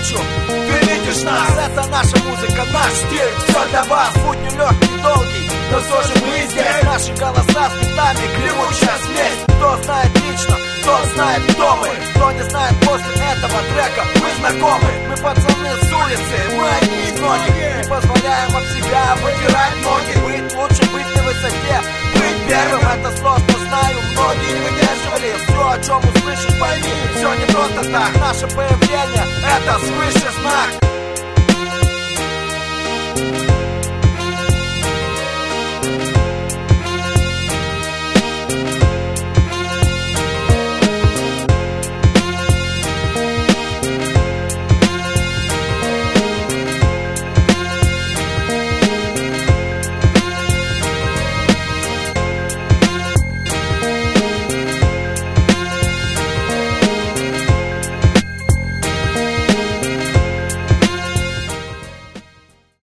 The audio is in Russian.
навстречу. Ты видишь нас, это наша музыка, наш стиль. Все для вас, путь нелегкий, долгий, но все же мы здесь. Наши голоса с битами, гремучая смесь. Кто знает лично, тот знает, кто мы. Кто не знает, после этого трека мы знакомы. Мы пацаны с улицы, мы одни из многих. Не позволяем об себя вытирать ноги. Быть лучше, быть на высоте, быть первым. Это сложно, знаю, многие не выдерживали. Все, о чем услышишь, пойми, все не просто так. Наше появление, это свыше знак.